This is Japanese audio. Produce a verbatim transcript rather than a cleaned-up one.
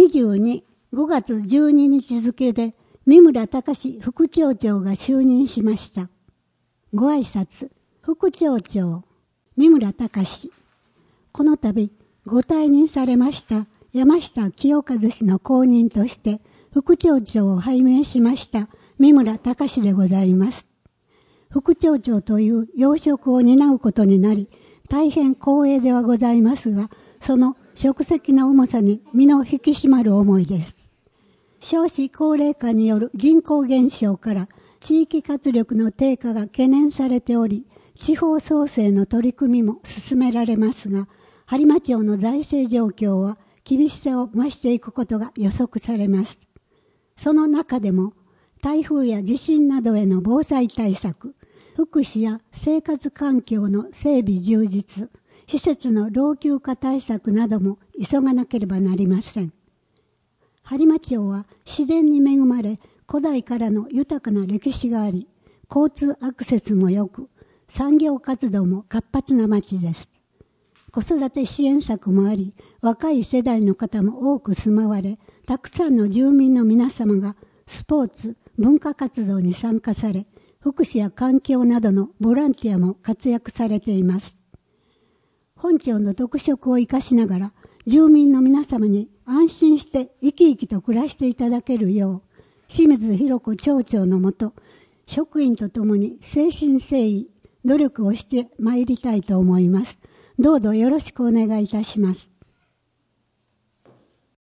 にじゅうに、ごがつじゅうににち付で三村隆副町長が就任しました。ご挨拶、副町長、三村隆。この度、ご退任されました山下清和氏の後任として副町長を拝命しました三村隆でございます。副町長という要職を担うことになり、大変光栄ではございますが、その職責の重さに身の引き締まる思いです。少子高齢化による人口減少から地域活力の低下が懸念されており、地方創生の取り組みも進められますが、播磨町の財政状況は厳しさを増していくことが予測されます。その中でも、台風や地震などへの防災対策、福祉や生活環境の整備充実、施設の老朽化対策なども急がなければなりません。播磨町は自然に恵まれ、古代からの豊かな歴史があり、交通アクセスも良く、産業活動も活発な町です。子育て支援策もあり、若い世代の方も多く住まわれ、たくさんの住民の皆様がスポーツ、文化活動に参加され、福祉や環境などのボランティアも活躍されています。本町の特色を生かしながら、住民の皆様に安心して生き生きと暮らしていただけるよう、清水弘子町長のもと、職員とともに誠心誠意、努力をしてまいりたいと思います。どうぞよろしくお願いいたします。